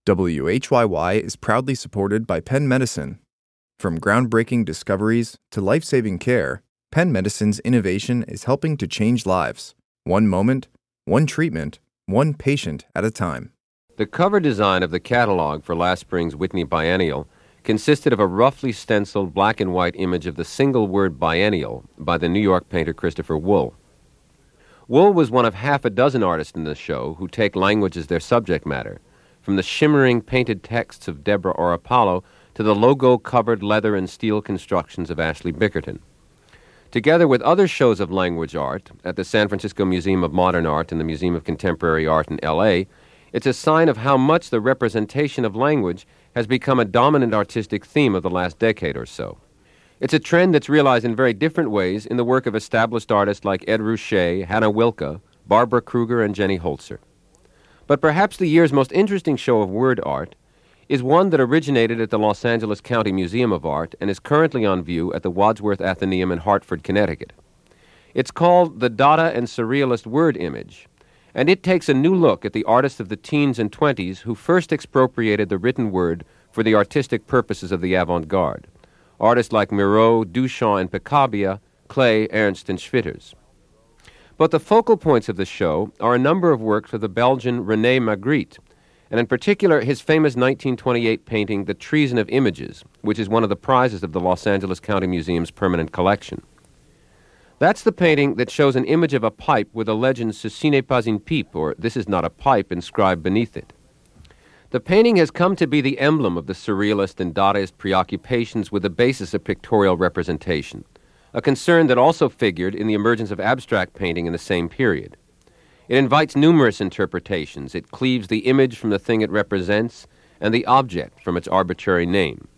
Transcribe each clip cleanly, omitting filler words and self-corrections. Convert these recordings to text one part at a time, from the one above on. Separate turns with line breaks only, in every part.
WHYY is proudly supported by Penn Medicine. From groundbreaking discoveries to life-saving care, Penn Medicine's innovation is helping to change lives. One moment, one treatment, one patient at a time.
The cover design of the catalog for last spring's Whitney Biennial consisted of a roughly stenciled black and white image of the single word biennial by the New York painter Christopher Wool. Wool was one of half a dozen artists in the show who take language as their subject matter, from the shimmering painted texts of Deborah Orapallo to the logo-covered leather and steel constructions of Ashley Bickerton. Together with other shows of language art at the San Francisco Museum of Modern Art and the Museum of Contemporary Art in L.A., it's a sign of how much the representation of language has become a dominant artistic theme of the last decade or so. It's a trend that's realized in very different ways in the work of established artists like Ed Ruscha, Hannah Wilke, Barbara Kruger, and Jenny Holzer. But perhaps the year's most interesting show of word art is one that originated at the Los Angeles County Museum of Art and is currently on view at the Wadsworth Atheneum in Hartford, Connecticut. It's called the Dada and Surrealist Word Image, and it takes a new look at the artists of the teens and 20s who first expropriated the written word for the artistic purposes of the avant-garde. Artists like Miro, Duchamp, and Picabia, Klee, Ernst, and Schwitters. But the focal points of the show are a number of works of the Belgian René Magritte, and in particular his famous 1928 painting, The Treason of Images, which is one of the prizes of the Los Angeles County Museum's permanent collection. That's the painting that shows an image of a pipe with the legend Ceci n'est pas une pipe, or This is not a pipe, inscribed beneath it. The painting has come to be the emblem of the Surrealist and Dadaist preoccupations with the basis of pictorial representation, a concern that also figured in the emergence of abstract painting in the same period. It invites numerous interpretations. It cleaves the image from the thing it represents and the object from its arbitrary name.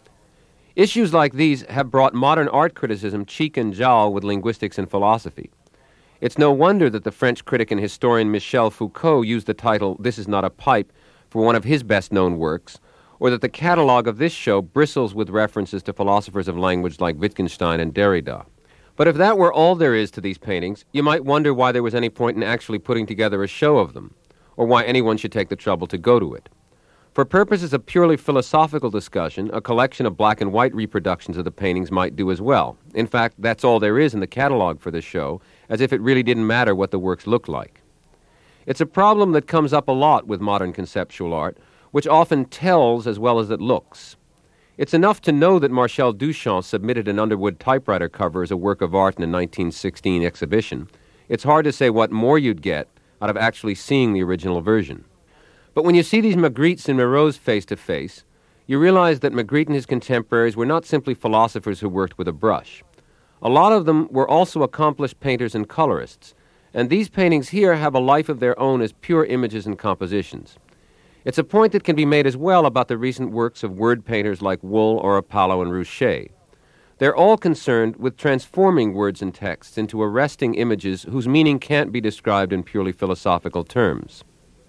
Issues like these have brought modern art criticism cheek and jowl with linguistics and philosophy. It's no wonder that the French critic and historian Michel Foucault used the title This is not a pipe for one of his best-known works, or that the catalog of this show bristles with references to philosophers of language like Wittgenstein and Derrida. But if that were all there is to these paintings, you might wonder why there was any point in actually putting together a show of them, or why anyone should take the trouble to go to it. For purposes of purely philosophical discussion, a collection of black and white reproductions of the paintings might do as well. In fact, that's all there is in the catalog for the show, as if it really didn't matter what the works looked like. It's a problem that comes up a lot with modern conceptual art, which often tells as well as it looks. It's enough to know that Marcel Duchamp submitted an Underwood typewriter cover as a work of art in a 1916 exhibition. It's hard to say what more you'd get out of actually seeing the original version. But when you see these Magrittes and Miros face-to-face, you realize that Magritte and his contemporaries were not simply philosophers who worked with a brush. A lot of them were also accomplished painters and colorists, and these paintings here have a life of their own as pure images and compositions. It's a point that can be made as well about the recent works of word painters like Wool, Orapallo, and Ruscha. They're all concerned with transforming words and texts into arresting images whose meaning can't be described in purely philosophical terms.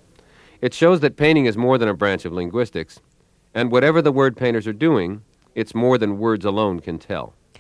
It shows that painting is more than a branch of linguistics, and whatever the word painters are doing, it's more than words alone can tell.